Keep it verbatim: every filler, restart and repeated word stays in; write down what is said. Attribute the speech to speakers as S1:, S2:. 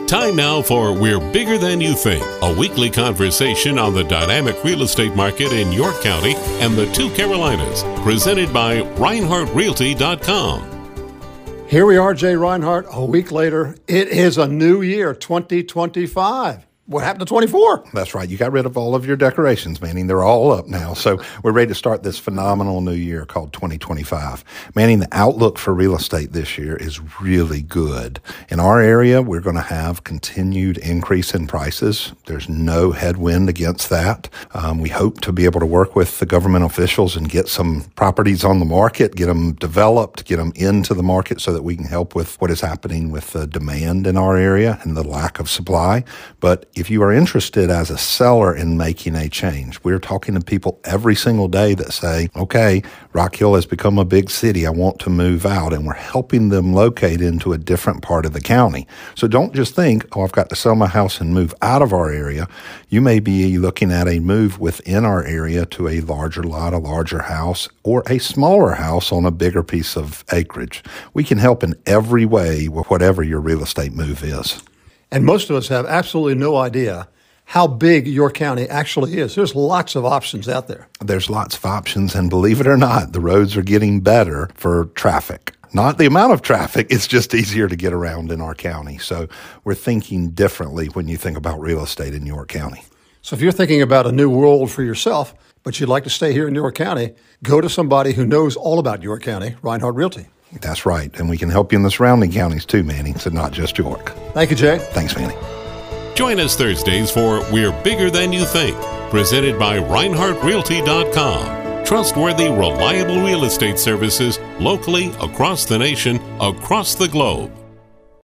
S1: Time now for We're Bigger Than You Think, a weekly conversation on the dynamic real estate market in York County and the two Carolinas, presented by Reinhardt Realty dot com.
S2: Here we are, Jay Reinhardt, a week later. It is a new year, twenty twenty-five. What happened to twenty-four?
S3: That's right. You got rid of all of your decorations, Manning. They're all up now. So we're ready to start this phenomenal new year called twenty twenty-five. Manning, the outlook for real estate this year is really good. In our area, we're going to have continued increase in prices. There's no headwind against that. Um, we hope to be able to work with the government officials and get some properties on the market, get them developed, get them into the market so that we can help with what is happening with the demand in our area and the lack of supply. But if you are interested as a seller in making a change, we're talking to people every single day that say, okay, Rock Hill has become a big city. I want to move out. And we're helping them locate into a different part of the county. So don't just think, oh, I've got to sell my house and move out of our area. You may be looking at a move within our area to a larger lot, a larger house, or a smaller house on a bigger piece of acreage. We can help in every way with whatever your real estate move is.
S2: And most of us have absolutely no idea how big your county actually is. There's lots of options out there.
S3: There's lots of options, and believe it or not, the roads are getting better for traffic. Not the amount of traffic, it's just easier to get around in our county. So we're thinking differently when you think about real estate in York County.
S2: So if you're thinking about a new world for yourself, but you'd like to stay here in York County, go to somebody who knows all about York County, Reinhardt Realty.
S3: That's right. And we can help you in the surrounding counties too, Manning, so not just York.
S2: Thank you, Jay.
S3: Thanks, Manning.
S1: Join us Thursdays for We're Bigger Than You Think, presented by Reinhardt Realty dot com. Trustworthy, reliable real estate services locally, across the nation, across the globe.